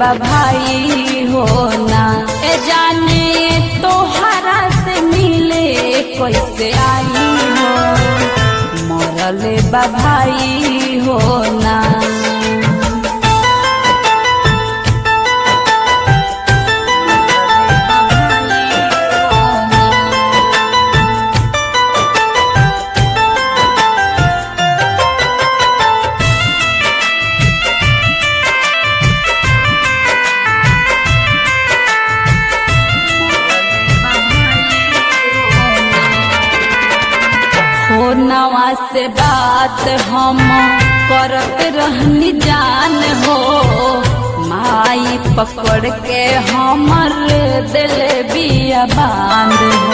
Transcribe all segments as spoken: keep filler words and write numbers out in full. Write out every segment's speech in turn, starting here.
बा भाई हो ना। ए जाने तोहरा से मिले कैसे आई हो, मरले बा भाई हो ना। नवा से बात हम करत रहनी जान हो, माई पकड़ के हमर दिल बिया बांध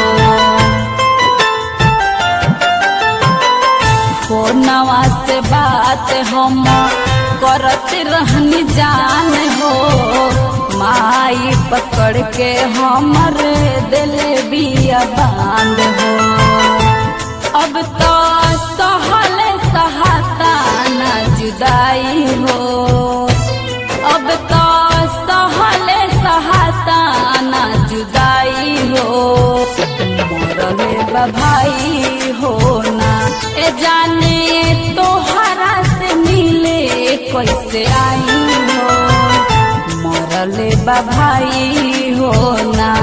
हो। नवा से बात हम करत रहनी जान हो, माई पकड़ के हमर दिल बिया बांध हो। अब तो सहल सहाता न जुदाई हो, अब तो सहल सहाता न जुदाई हो, मरले बा भाई हो ना। ए जाने तोहरा से मिले कैसे आई हो, मरले बा भाई हो ना।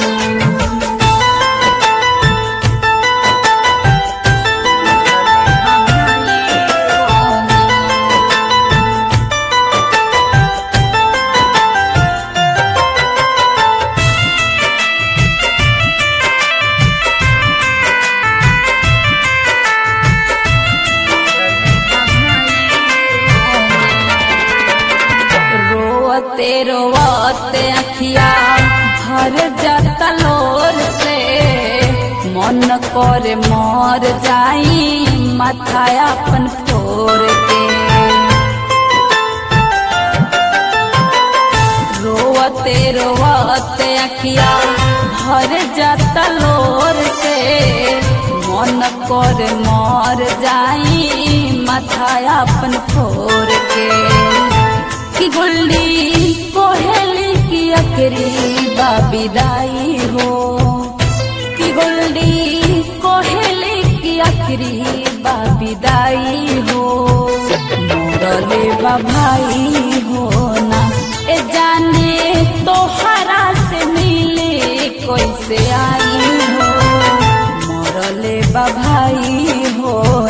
तेरो वाते अखिया भर जाता लोर से, मन करे मर जाई माथा अपन फोड़ के। रोवते रोवते अखिया भर जाता लोर से, मन करे मर जाई माथा अपन फोड़ के। कि गुल्ली कोहेली की आखिरी बा विदाई हो, कि गुल्ली कोहेली की आखिरी बा विदाई हो, मरले बा भाई हो ना। ए जाने तोहरा से मिले कैसे आई हो, मरले बा भाई हो।